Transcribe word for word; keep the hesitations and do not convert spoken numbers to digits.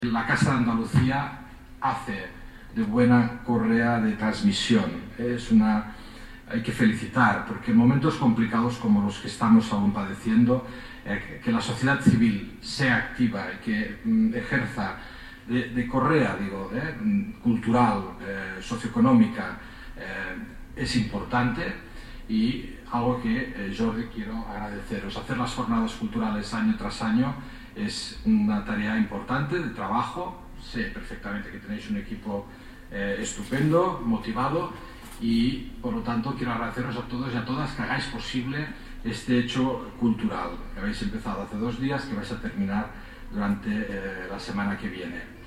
La Casa de Andalucía hace de buena correa de transmisión. Es una, hay que felicitar, porque en momentos complicados como los que estamos aún padeciendo, eh, que la sociedad civil sea activa y que mm, ejerza de, de correa, digo, eh, cultural, eh, socioeconómica, eh, es importante, y algo que eh, Jordi quiero agradeceros. Hacer las jornadas culturales año tras año es una tarea importante de trabajo. Sé perfectamente que tenéis un equipo eh, estupendo, motivado, y por lo tanto quiero agradeceros a todos y a todas que hagáis posible este hecho cultural que habéis empezado hace dos días, que vais a terminar durante eh, la semana que viene.